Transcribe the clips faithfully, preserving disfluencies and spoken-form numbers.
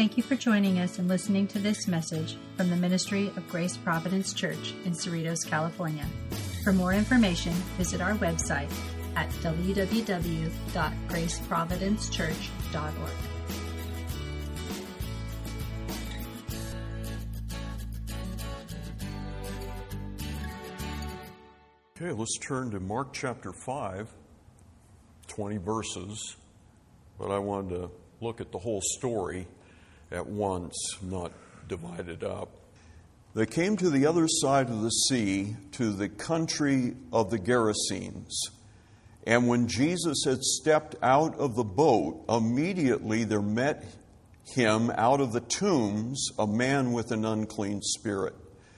Thank you for joining us and listening to this message from the Ministry of Grace Providence Church in Cerritos, California. For more information, visit our website at w w w dot grace providence church dot org. Okay, let's turn to Mark chapter five, twenty verses, but I wanted to look at the whole story at once, not divide it up. They came to the other side of the sea, to the country of the Gerasenes. And when Jesus had stepped out of the boat, immediately there met him out of the tombs a man with an unclean spirit.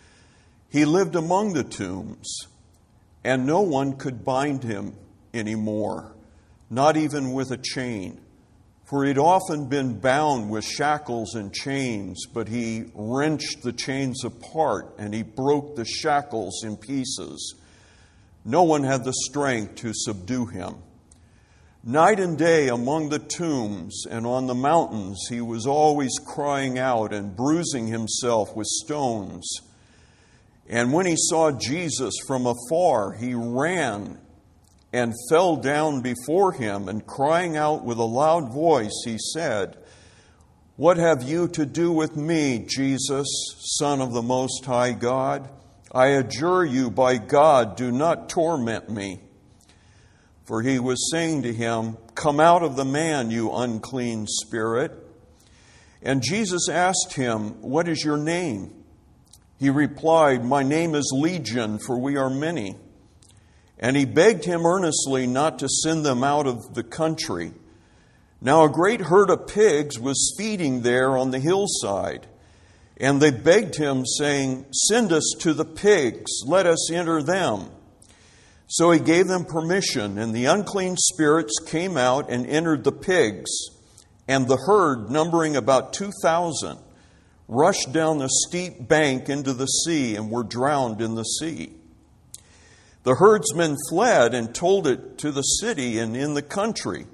He lived among the tombs, and no one could bind him anymore, not even with a chain. For he'd often been bound with shackles and chains, but he wrenched the chains apart and he broke the shackles in pieces. No one had the strength to subdue him. Night and day among the tombs and on the mountains, he was always crying out and bruising himself with stones. And when he saw Jesus from afar, he ran and fell down before him, and crying out with a loud voice, he said, "What have you to do with me, Jesus, Son of the Most High God? I adjure you by God, do not torment me." For he was saying to him, "Come out of the man, you unclean spirit." And Jesus asked him, "What is your name?" He replied, "My name is Legion, for we are many." And he begged him earnestly not to send them out of the country. Now a great herd of pigs was feeding there on the hillside. And they begged him, saying, "Send us to the pigs, let us enter them." So he gave them permission, and the unclean spirits came out and entered the pigs. And the herd, numbering about two thousand, rushed down the steep bank into the sea and were drowned in the sea. The herdsmen fled and told it to the city and in the country.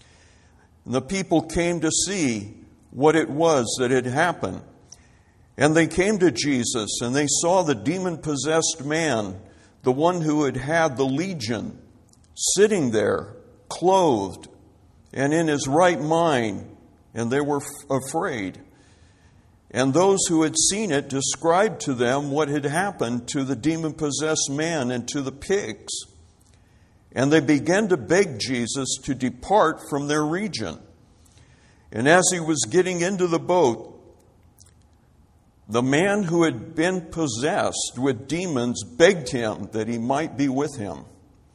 And the people came to see what it was that had happened. And they came to Jesus, and they saw the demon-possessed man, the one who had had the legion, sitting there, clothed, and in his right mind, and they were f- afraid. And those who had seen it described to them what had happened to the demon-possessed man and to the pigs. And they began to beg Jesus to depart from their region. And as he was getting into the boat, the man who had been possessed with demons begged him that he might be with him.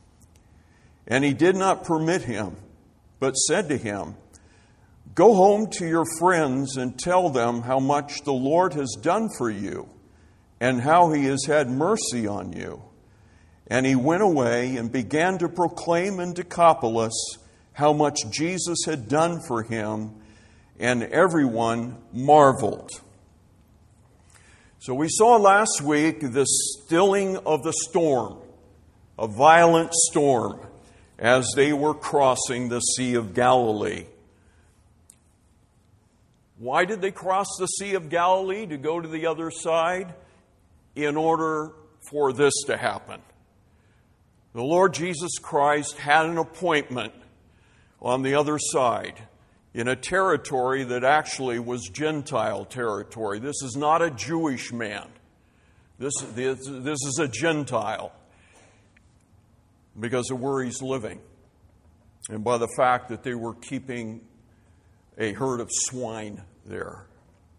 And he did not permit him, but said to him, "Go home to your friends and tell them how much the Lord has done for you and how he has had mercy on you." And he went away and began to proclaim in Decapolis how much Jesus had done for him, and everyone marveled. So we saw last week the stilling of the storm, a violent storm, as they were crossing the Sea of Galilee. Why did they cross the Sea of Galilee to go to the other side? In order for this to happen. The Lord Jesus Christ had an appointment on the other side in a territory that actually was Gentile territory. This is not a Jewish man. This, this, this is a Gentile because of where he's living and by the fact that they were keeping a herd of swine there.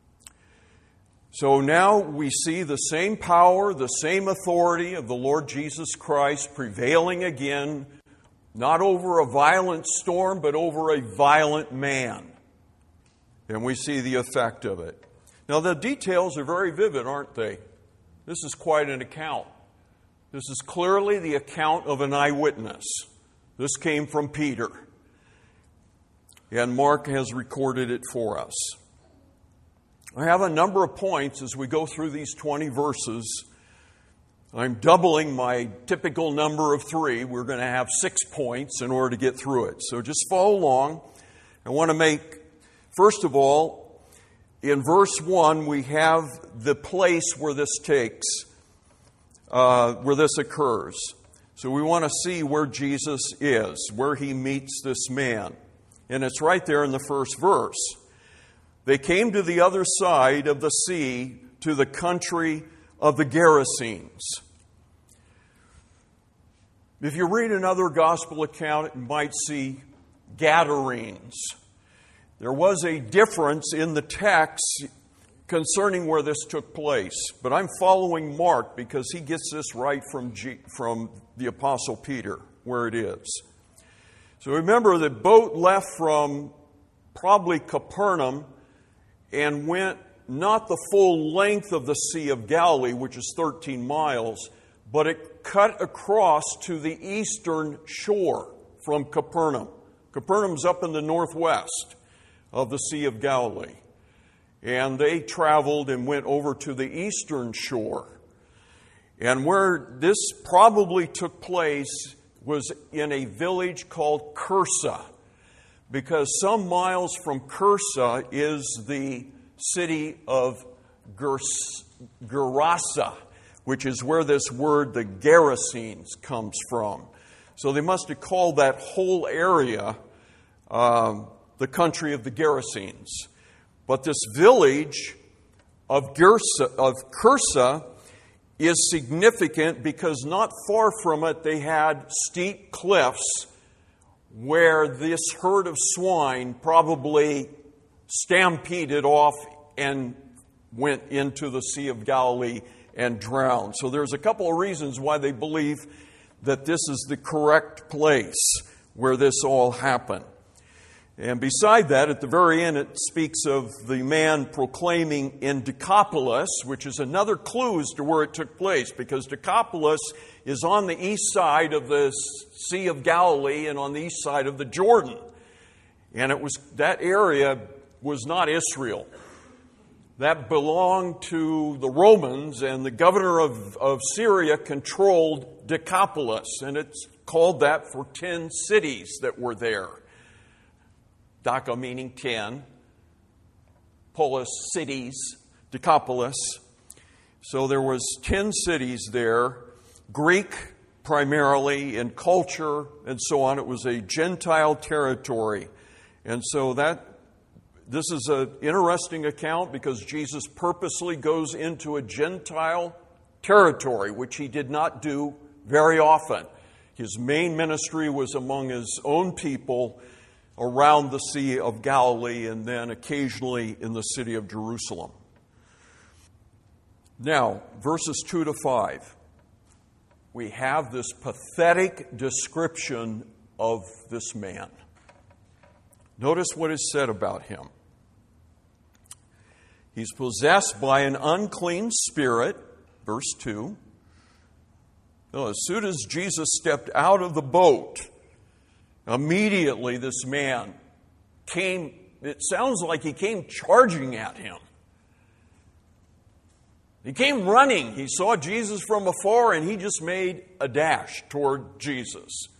So now we see the same power, the same authority of the Lord Jesus Christ prevailing again, not over a violent storm, but over a violent man. And we see the effect of it. Now the details are very vivid, aren't they? This is quite an account. This is clearly the account of an eyewitness. This came from Peter. And Mark has recorded it for us. I have a number of points as we go through these twenty verses. I'm doubling my typical number of three. We're going to have six points in order to get through it. So just follow along. I want to make, first of all, in verse one, we have the place where this takes, uh, where this occurs. So we want to see where Jesus is, where he meets this man. And it's right there in the first verse. They came to the other side of the sea, to the country of the Gerasenes. If you read another gospel account, you might see Gadarenes. There was a difference in the text concerning where this took place. But I'm following Mark because he gets this right from, G, from the Apostle Peter, where it is. So remember, the boat left from probably Capernaum and went not the full length of the Sea of Galilee, which is thirteen miles, but it cut across to the eastern shore from Capernaum. Capernaum's up in the northwest of the Sea of Galilee. And they traveled and went over to the eastern shore. And where this probably took place was in a village called Cursa, because some miles from Cursa is the city of Gerasa, which is where this word, the Gerasenes, comes from. So they must have called that whole area um, the country of the Gerasenes. But this village of, Gersa, of Cursa is significant because not far from it they had steep cliffs where this herd of swine probably stampeded off and went into the Sea of Galilee and drowned. So there's a couple of reasons why they believe that this is the correct place where this all happened. And beside that, at the very end, it speaks of the man proclaiming in Decapolis, which is another clue as to where it took place, because Decapolis is on the east side of the Sea of Galilee and on the east side of the Jordan. And it was that area was not Israel. That belonged to the Romans, and the governor of, of Syria controlled Decapolis, and it's called that for ten cities that were there. Deca meaning ten, polis, cities, Decapolis. So there was ten cities there, Greek primarily in culture and so on. It was a Gentile territory. And so that this is an interesting account because Jesus purposely goes into a Gentile territory, which he did not do very often. His main ministry was among his own people around the Sea of Galilee and then occasionally in the city of Jerusalem. Now, verses two to five, we have this pathetic description of this man. Notice what is said about him. He's possessed by an unclean spirit, verse two. Now, as soon as Jesus stepped out of the boat, immediately this man came, it sounds like he came charging at him. He came running. He saw Jesus from afar and he just made a dash toward Jesus.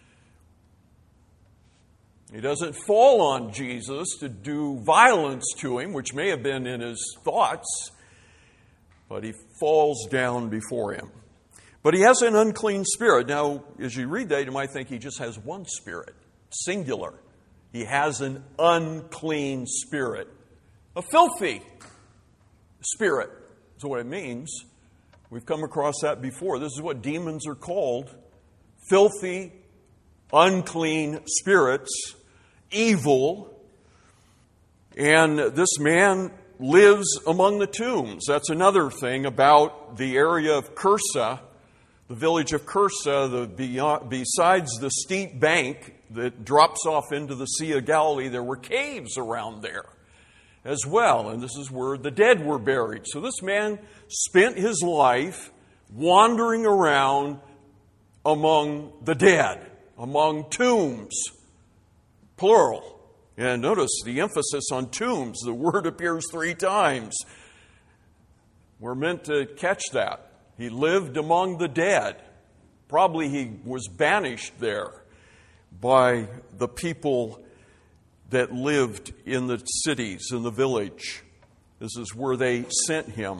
He doesn't fall on Jesus to do violence to him, which may have been in his thoughts, but he falls down before him. But he has an unclean spirit. Now, as you read that, you might think he just has one spirit, singular. He has an unclean spirit, a filthy spirit. That's what it means. We've come across that before. This is what demons are called. Filthy, unclean spirits, evil. And this man lives among the tombs. That's another thing about the area of Cursa. The village of Cursa, the, beyond, besides the steep bank that drops off into the Sea of Galilee, there were caves around there as well. And this is where the dead were buried. So this man spent his life wandering around among the dead, among tombs, plural. And notice the emphasis on tombs. The word appears three times. We're meant to catch that. He lived among the dead. Probably he was banished there by the people that lived in the cities, in the village. This is where they sent him.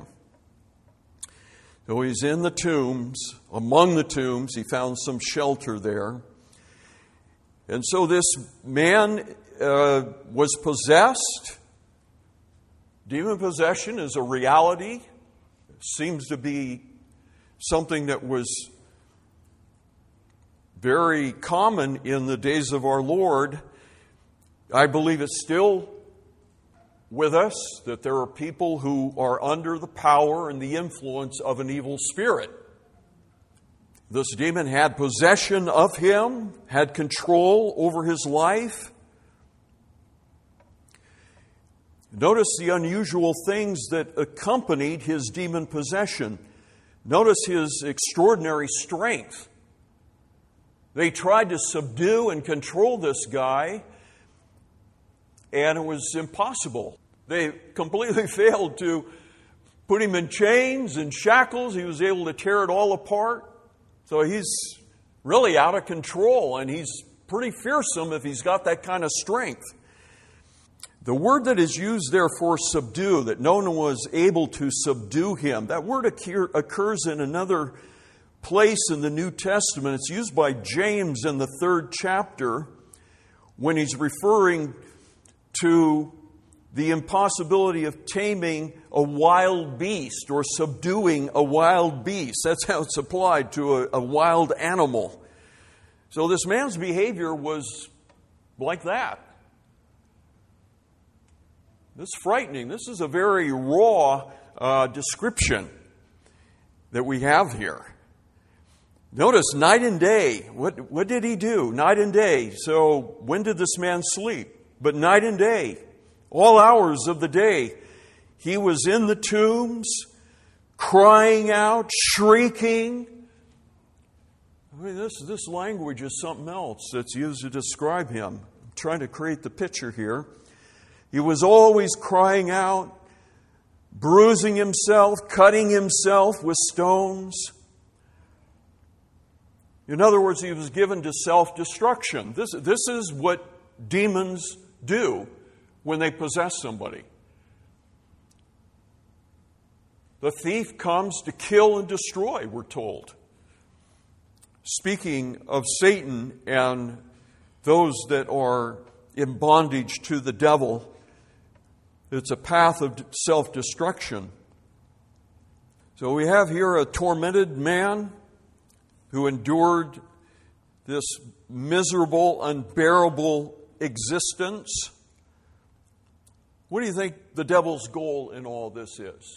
So he's in the tombs, among the tombs. He found some shelter there. And so this man uh, was possessed. Demon possession is a reality. It seems to be something that was very common in the days of our Lord. I believe it's still with us, that there are people who are under the power and the influence of an evil spirit. This demon had possession of him, had control over his life. Notice the unusual things that accompanied his demon possession. Notice his extraordinary strength. They tried to subdue and control this guy, and it was impossible. They completely failed to put him in chains and shackles. He was able to tear it all apart. So he's really out of control, and he's pretty fearsome if he's got that kind of strength. The word that is used there for subdue, that no one was able to subdue him, that word occurs in another place in the New Testament. It's used by James in the third chapter when he's referring to the impossibility of taming a wild beast or subduing a wild beast. That's how it's applied to a, a wild animal. So this man's behavior was like that. This is frightening. This is a very raw uh, description that we have here. Notice night and day. What, what did he do? Night and day. So when did this man sleep? But night and day, all hours of the day, he was in the tombs, crying out, shrieking. I mean, this, this language is something else that's used to describe him. I'm trying to create the picture here. He was always crying out, bruising himself, cutting himself with stones. In other words, he was given to self-destruction. This, this is what demons do when they possess somebody. The thief comes to kill and destroy, we're told. Speaking of Satan and those that are in bondage to the devil, it's a path of self-destruction. So we have here a tormented man who endured this miserable, unbearable existence. What do you think the devil's goal in all this is?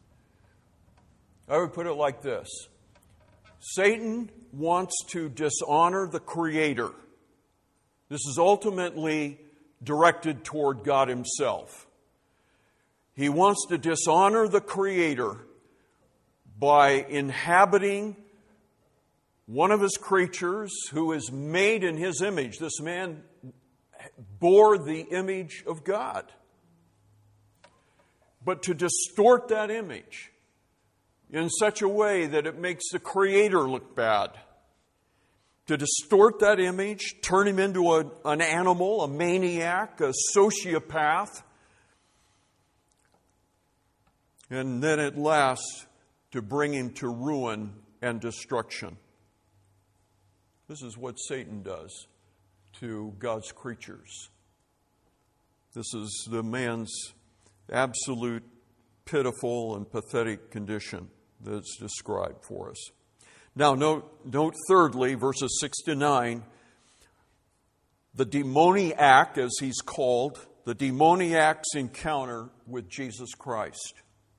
I would put it like this. Satan wants to dishonor the Creator. This is ultimately directed toward God Himself. He wants to dishonor the Creator by inhabiting one of His creatures who is made in His image. This man bore the image of God. But to distort that image in such a way that it makes the Creator look bad. To distort that image, turn him into a, an animal, a maniac, a sociopath. And then at last, to bring him to ruin and destruction. This is what Satan does to God's creatures. This is the man's absolute pitiful and pathetic condition that's described for us. Now, note, note thirdly, verses six to nine, the demoniac, as he's called, the demoniac's encounter with Jesus Christ.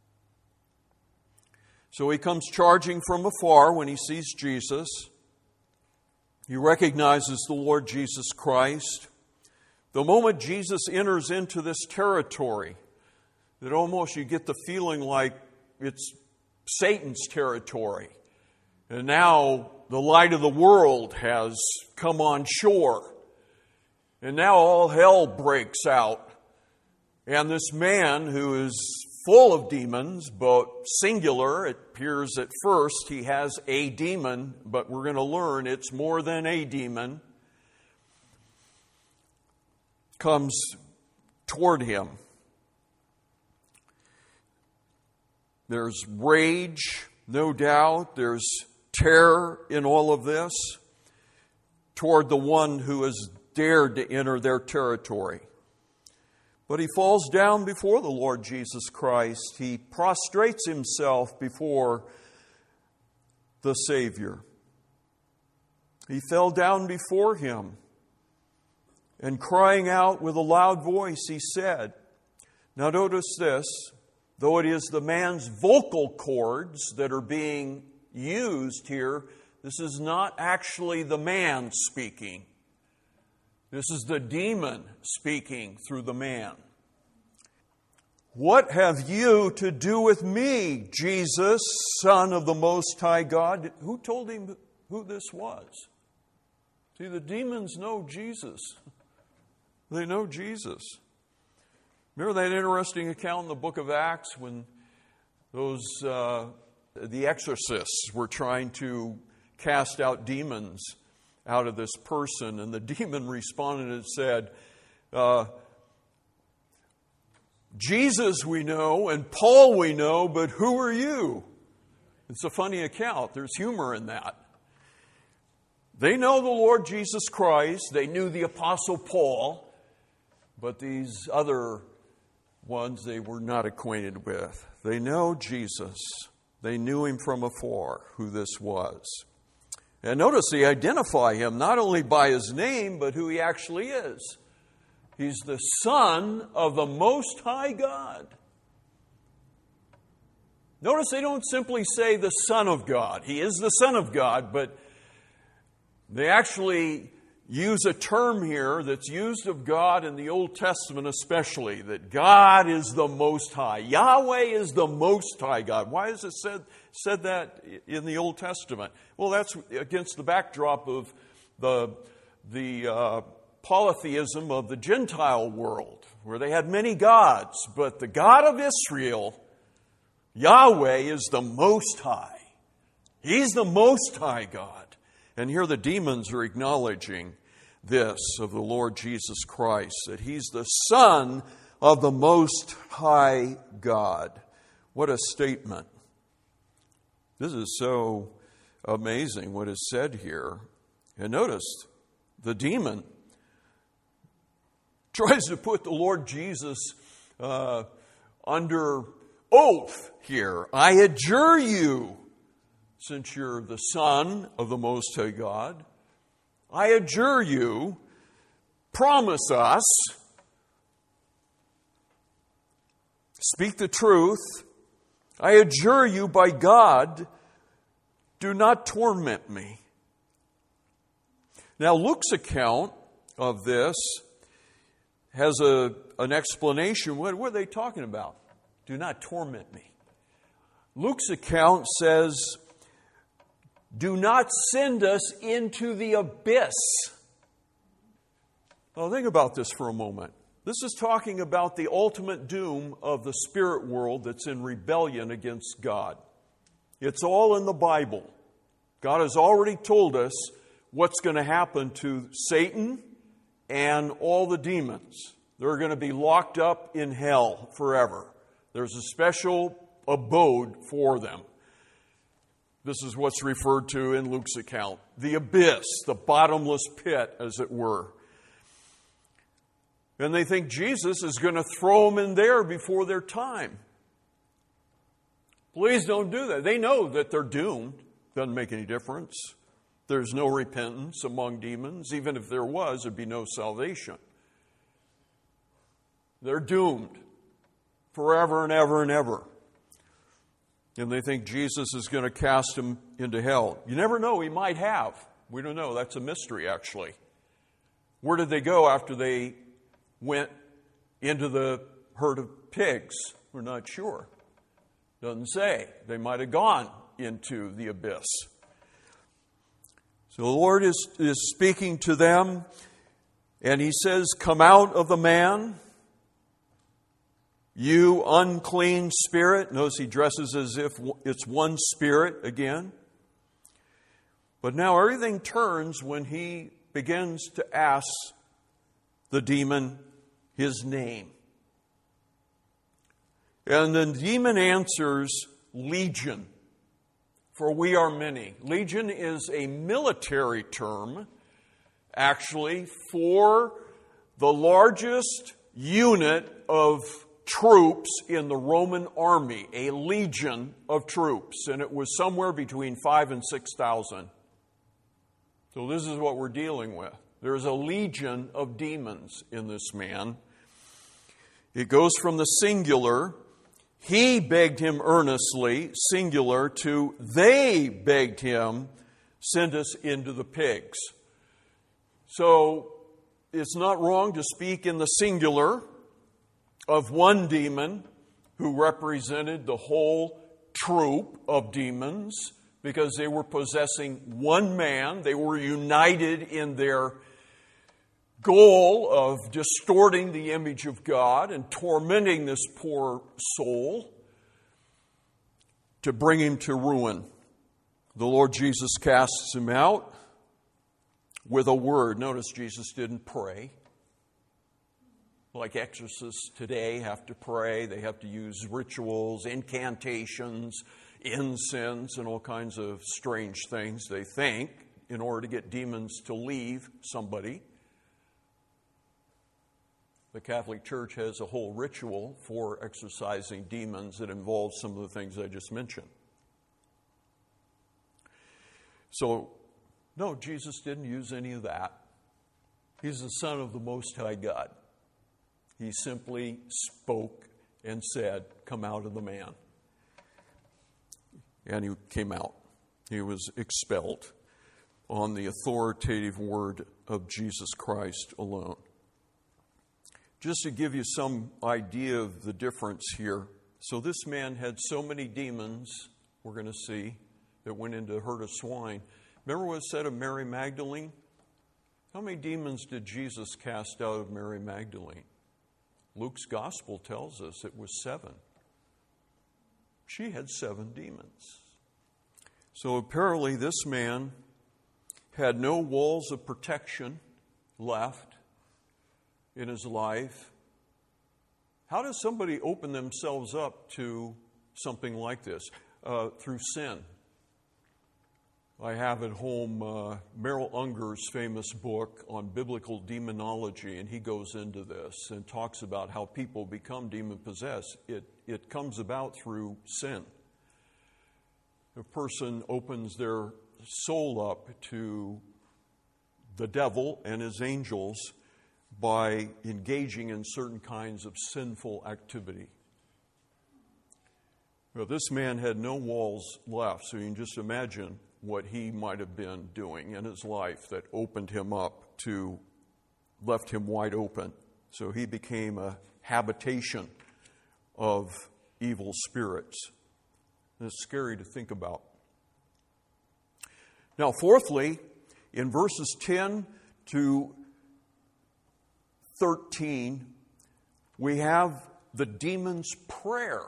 So he comes charging from afar when he sees Jesus. He recognizes the Lord Jesus Christ. The moment Jesus enters into this territory, that almost you get the feeling like it's Satan's territory. And now the light of the world has come on shore. And now all hell breaks out. And this man who is full of demons, but singular, it appears at first he has a demon, but we're going to learn it's more than a demon, comes toward him. There's rage, no doubt. There's terror in all of this toward the one who has dared to enter their territory. But he falls down before the Lord Jesus Christ. He prostrates himself before the Savior. He fell down before him, and crying out with a loud voice, he said, now notice this, though it is the man's vocal cords that are being used here, this is not actually the man speaking. This is the demon speaking through the man. What have you to do with me, Jesus, Son of the Most High God? Who told him who this was? See, the demons know Jesus. They know Jesus. Remember that interesting account in the book of Acts when those uh, the exorcists were trying to cast out demons out of this person, and the demon responded and said, uh, Jesus we know and Paul we know, but who are you? It's a funny account. There's humor in that. They know the Lord Jesus Christ. They knew the Apostle Paul. But these other ones they were not acquainted with. They know Jesus. They knew him from afar, who this was. And notice they identify him not only by his name, but who he actually is. He's the Son of the Most High God. Notice they don't simply say the Son of God. He is the Son of God, but they actually use a term here that's used of God in the Old Testament especially, that God is the Most High. Yahweh is the Most High God. Why is it said, said that in the Old Testament? Well, that's against the backdrop of the, the uh, polytheism of the Gentile world, where they had many gods, but the God of Israel, Yahweh, is the Most High. He's the Most High God. And here the demons are acknowledging this of the Lord Jesus Christ, that He's the Son of the Most High God. What a statement. This is so amazing what is said here. And notice, the demon tries to put the Lord Jesus uh, under oath here. I adjure you, since you're the Son of the Most High God, I adjure you, promise us, speak the truth. I adjure you by God, do not torment me. Now, Luke's account of this has a, an explanation. What, what are they talking about? Do not torment me. Luke's account says, do not send us into the abyss. Now, think about this for a moment. This is talking about the ultimate doom of the spirit world that's in rebellion against God. It's all in the Bible. God has already told us what's going to happen to Satan and all the demons. They're going to be locked up in hell forever. There's a special abode for them. This is what's referred to in Luke's account. The abyss, the bottomless pit, as it were. And they think Jesus is going to throw them in there before their time. Please don't do that. They know that they're doomed. Doesn't make any difference. There's no repentance among demons. Even if there was, there'd be no salvation. They're doomed forever and ever and ever. And they think Jesus is going to cast them into hell. You never know, he might have. We don't know. That's a mystery, actually. Where did they go after they went into the herd of pigs? We're not sure. Doesn't say. They might have gone into the abyss. So the Lord is, is speaking to them, and he says, come out of the man, you unclean spirit. Notice he dresses as if it's one spirit again. But now everything turns when he begins to ask the demon his name. And the demon answers legion, for we are many. Legion is a military term, actually, for the largest unit of troops in the Roman army, a legion of troops, and it was somewhere between five and six thousand. So this is what we're dealing with. There's a legion of demons in this man. It goes from the singular, he begged him earnestly, singular, to they begged him, send us into the pigs. So it's not wrong to speak in the singular of one demon who represented the whole troop of demons because they were possessing one man. They were united in their goal of distorting the image of God and tormenting this poor soul to bring him to ruin. The Lord Jesus casts him out with a word. Notice Jesus didn't pray. Like exorcists today have to pray. They have to use rituals, incantations, incense, and all kinds of strange things, they think, in order to get demons to leave somebody. The Catholic Church has a whole ritual for exorcising demons that involves some of the things I just mentioned. So, no, Jesus didn't use any of that. He's the Son of the Most High God. He simply spoke and said, "Come out of the man." And he came out. He was expelled on the authoritative word of Jesus Christ alone. Just to give you some idea of the difference here. So this man had so many demons, we're going to see, that went into a herd of swine. Remember what it said of Mary Magdalene? How many demons did Jesus cast out of Mary Magdalene? Luke's gospel tells us it was seven. She had seven demons. So apparently this man had no walls of protection left in his life. How does somebody open themselves up to something like this? Uh, through sin. I have at home uh, Merrill Unger's famous book on biblical demonology, and he goes into this and talks about how people become demon-possessed. It, it comes about through sin. A person opens their soul up to the devil and his angels by engaging in certain kinds of sinful activity. Well, this man had no walls left, so you can just imagine what he might have been doing in his life that opened him up to, left him wide open. So he became a habitation of evil spirits. And it's scary to think about. Now, fourthly, in verses ten to thirteen, we have the demon's prayer.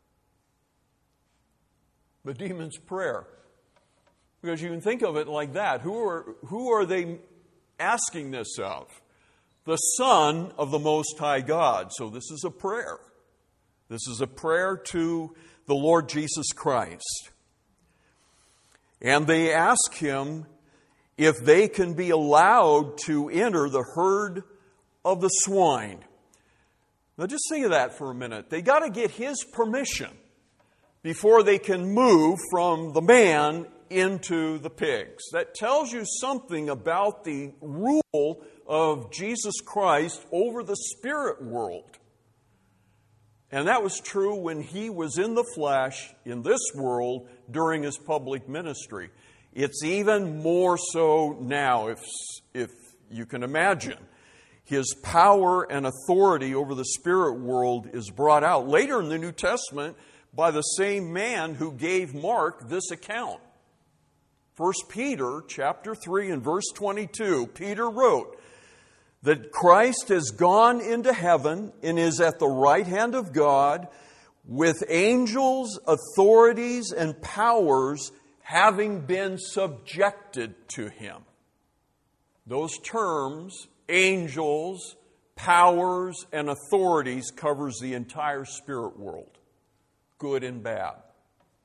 The demon's prayer. Because you can think of it like that. Who are, who are they asking this of? The Son of the Most High God. So this is a prayer. This is a prayer to the Lord Jesus Christ. And they ask him if they can be allowed to enter the herd of the swine. Now just think of that for a minute. They got to get his permission before they can move from the man into the pigs. That tells you something about the rule of Jesus Christ over the spirit world. And that was true when he was in the flesh in this world during his public ministry. It's even more so now, if, if you can imagine. His power and authority over the spirit world is brought out later in the New Testament by the same man who gave Mark this account. First Peter chapter three and verse twenty-two, Peter wrote that Christ has gone into heaven and is at the right hand of God with angels, authorities, and powers having been subjected to him. Those terms, angels, powers, and authorities, covers the entire spirit world, good and bad.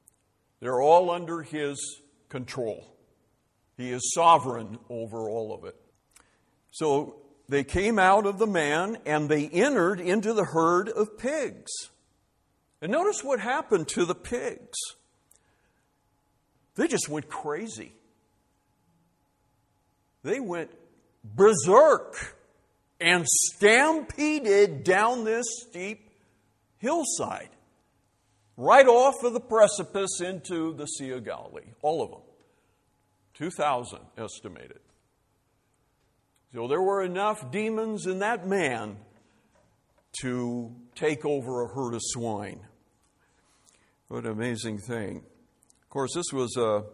They're all under his control. He is sovereign over all of it. So they came out of the man and they entered into the herd of pigs. And notice what happened to the pigs. They just went crazy. They went berserk and stampeded down this steep hillside, right off of the precipice into the Sea of Galilee. All of them. two thousand estimated. So there were enough demons in that man to take over a herd of swine. What an amazing thing. Of course, this was a,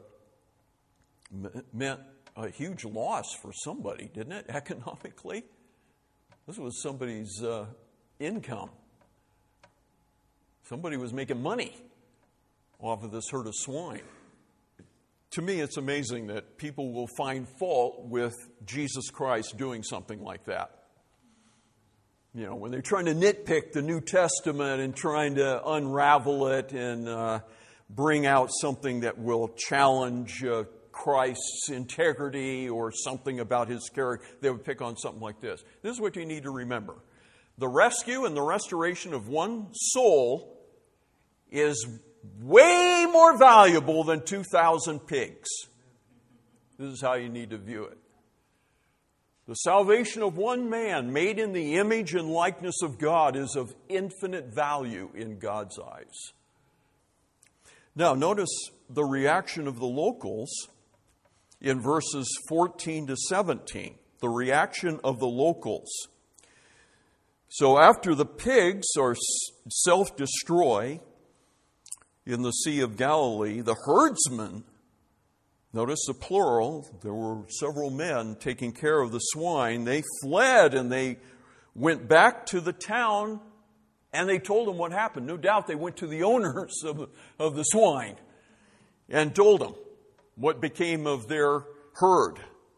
meant a huge loss for somebody, didn't it, economically? This was somebody's uh, income. Somebody was making money off of this herd of swine. To me, it's amazing that people will find fault with Jesus Christ doing something like that. You know, when they're trying to nitpick the New Testament and trying to unravel it and uh, bring out something that will challenge uh, Christ's integrity or something about his character, they would pick on something like this. This is what you need to remember. The rescue and the restoration of one soul is way more valuable than two thousand pigs. This is how you need to view it. The salvation of one man made in the image and likeness of God is of infinite value in God's eyes. Now, notice the reaction of the locals in verses fourteen to seventeen. The reaction of the locals. So after the pigs are self-destroy in the Sea of Galilee, the herdsmen, notice the plural, there were several men taking care of the swine. They fled and they went back to the town and they told them what happened. No doubt they went to the owners of, of the swine and told them what became of their herd.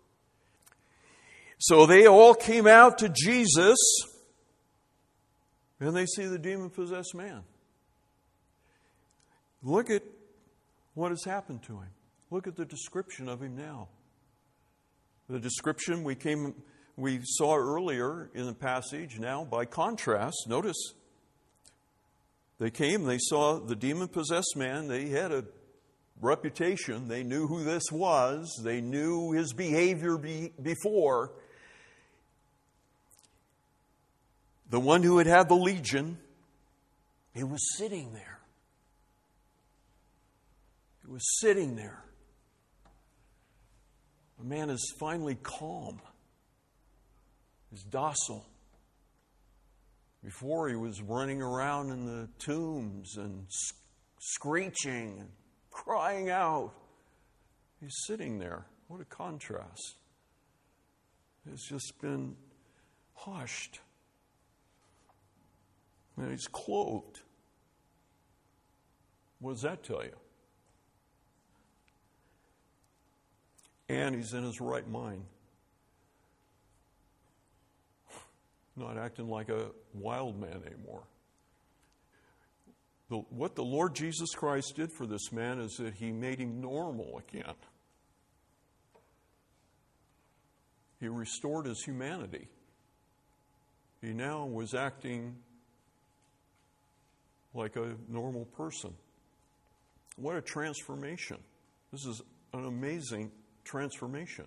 So they all came out to Jesus and they see the demon-possessed man. Look at what has happened to him. Look at the description of him now. The description we came, we saw earlier in the passage. Now, by contrast, notice they came, they saw the demon-possessed man. They had a reputation. They knew who this was. They knew his behavior be, before. The one who had had the legion, he was sitting there. He was sitting there. The man is finally calm. He's docile. Before he was running around in the tombs and screeching and crying out. He's sitting there. What a contrast. It's just been hushed. And he's clothed. What does that tell you? And he's in his right mind. Not acting like a wild man anymore. The, what the Lord Jesus Christ did for this man is that he made him normal again. He restored his humanity. He now was acting like a normal person. What a transformation. This is an amazing transformation.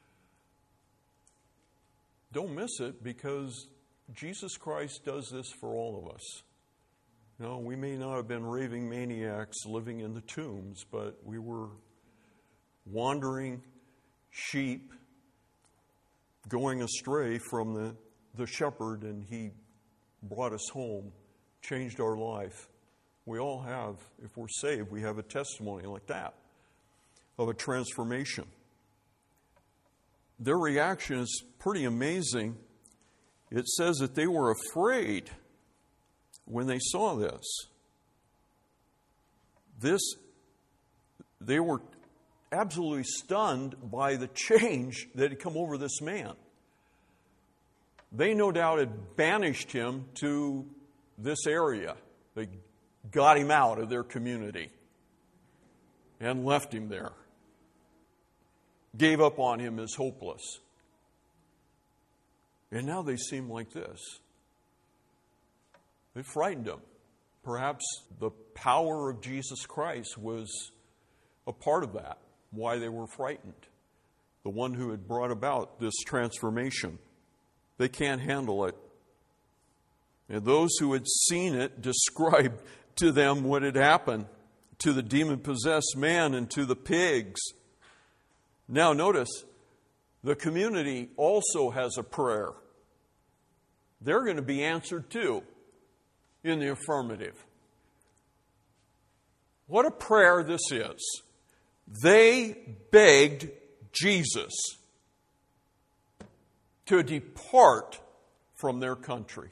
Don't miss it, because Jesus Christ does this for all of us. You know, we may not have been raving maniacs living in the tombs, but we were wandering sheep going astray from the, the shepherd, and he brought us home, changed our life. We all have, if we're saved, we have a testimony like that of a transformation. Their reaction is pretty amazing. It says that they were afraid when they saw this. This, they were absolutely stunned by the change that had come over this man. They no doubt had banished him to this area. They got him out of their community. and left him there. Gave up on him as hopeless. And now they seem like this. It frightened him. Perhaps the power of Jesus Christ was a part of that, why they were frightened. The one who had brought about this transformation. They can't handle it. And those who had seen it described to them what had happened to the demon-possessed man and to the pigs. Now notice, the community also has a prayer. They're going to be answered too in the affirmative. What a prayer this is. They begged Jesus to depart from their country.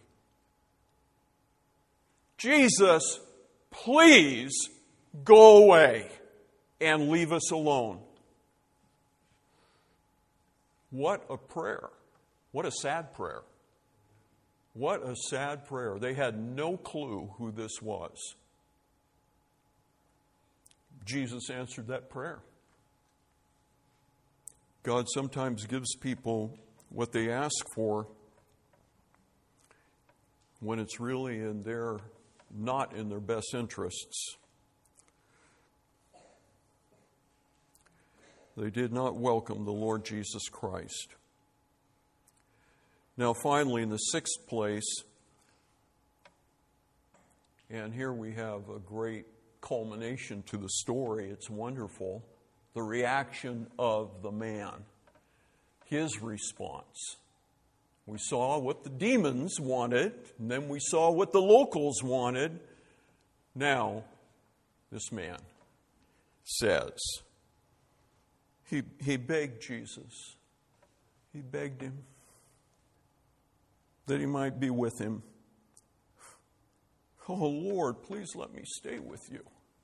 Jesus, please go away and leave us alone. What a prayer. What a sad prayer. What a sad prayer. They had no clue who this was. Jesus answered that prayer. God sometimes gives people what they ask for when it's really in their, not in their best interests. They did not welcome the Lord Jesus Christ. Now, finally, in the sixth place, and here we have a great culmination to the story. It's wonderful. The reaction of the man. His response. We saw what the demons wanted, and then we saw what the locals wanted. Now, this man says, he, he begged Jesus. He begged him that he might be with him. Oh, Lord, please let me stay with you.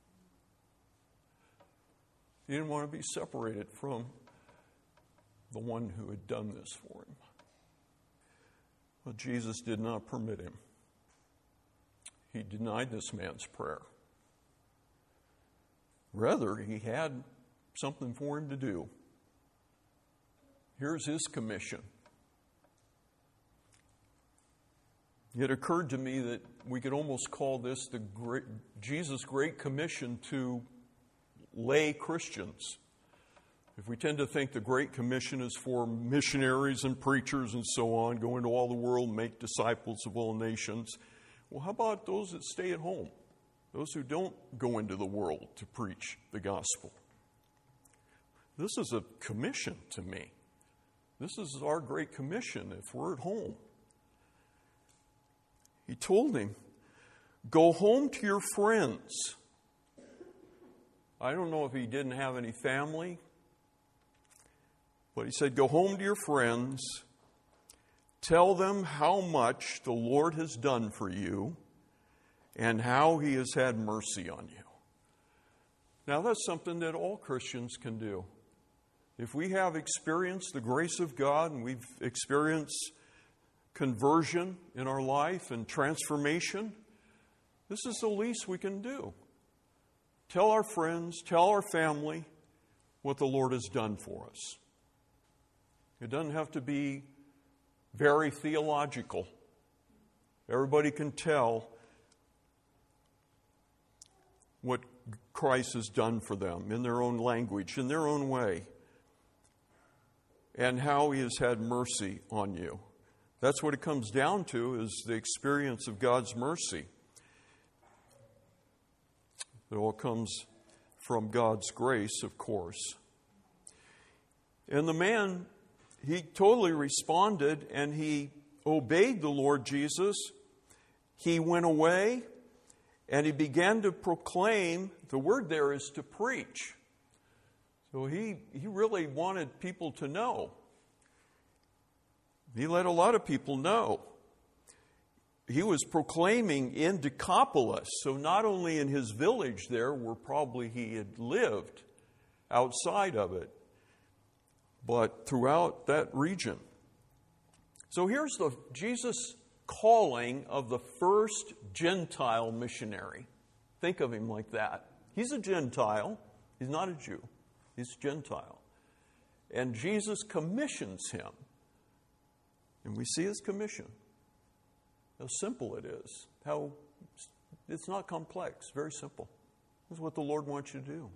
He didn't want to be separated from the one who had done this for him. But Jesus did not permit him. He denied this man's prayer. Rather, he had something for him to do. Here's his commission. It occurred to me that we could almost call this the great, Jesus' great commission to lay Christians. If we tend to think the Great Commission is for missionaries and preachers and so on, go into all the world, make disciples of all nations. Well, how about those that stay at home? Those who don't go into the world to preach the gospel. This is a commission to me. This is our Great Commission if we're at home. He told him, go home to your friends. I don't know if he didn't have any family, but he said, go home to your friends, tell them how much the Lord has done for you and how he has had mercy on you. Now that's something that all Christians can do. If we have experienced the grace of God and we've experienced conversion in our life and transformation, this is the least we can do. Tell our friends, tell our family what the Lord has done for us. It doesn't have to be very theological. Everybody can tell what Christ has done for them in their own language, in their own way, and how he has had mercy on you. That's what it comes down to, is the experience of God's mercy. It all comes from God's grace, of course. And the man, he totally responded and he obeyed the Lord Jesus. He went away and he began to proclaim. The word there is to preach. So he, he really wanted people to know. He let a lot of people know. He was proclaiming in Decapolis, so not only in his village there, where probably he had lived outside of it, but throughout that region. So here's the Jesus calling of the first Gentile missionary. Think of him like that. He's a Gentile. He's not a Jew. He's Gentile. And Jesus commissions him. And we see his commission. How simple it is. How it's not complex. Very simple. This is what the Lord wants you to do.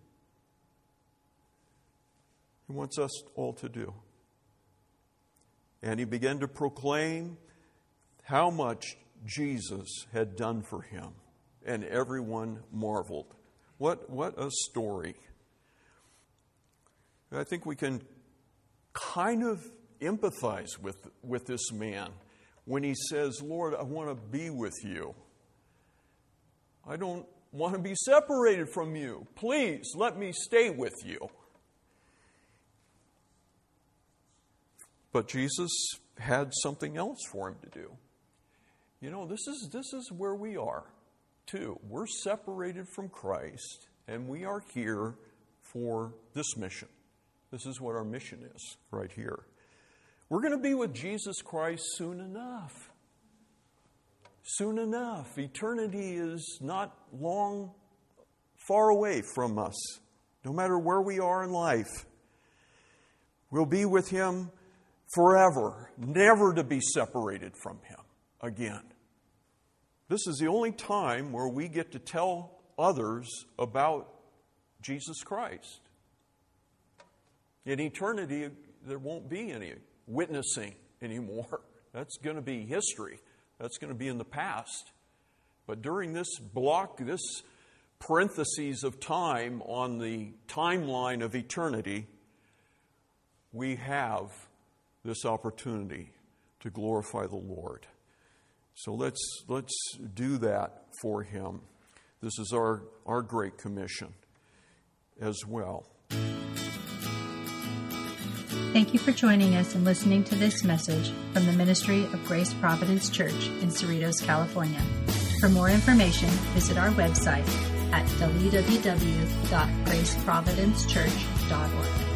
He wants us all to do. And he began to proclaim how much Jesus had done for him. And everyone marveled. What, what a story. I think we can kind of empathize with, with this man when he says, Lord, I want to be with you. I don't want to be separated from you. Please let me stay with you. But Jesus had something else for him to do. You know, this is this is where we are, too. We're separated from Christ, and we are here for this mission. This is what our mission is right here. We're going to be with Jesus Christ soon enough. Soon enough. Eternity is not long, far away from us, no matter where we are in life. We'll be with him forever, never to be separated from him again. This is the only time where we get to tell others about Jesus Christ. In eternity, there won't be any witnessing anymore. That's going to be history. That's going to be in the past. But during this block, this parentheses of time on the timeline of eternity, we have this opportunity to glorify the Lord. So let's let's do that for him. This is our, our Great Commission as well. Thank you for joining us and listening to this message from the Ministry of Grace Providence Church in Cerritos, California. For more information, visit our website at w w w dot grace providence church dot org.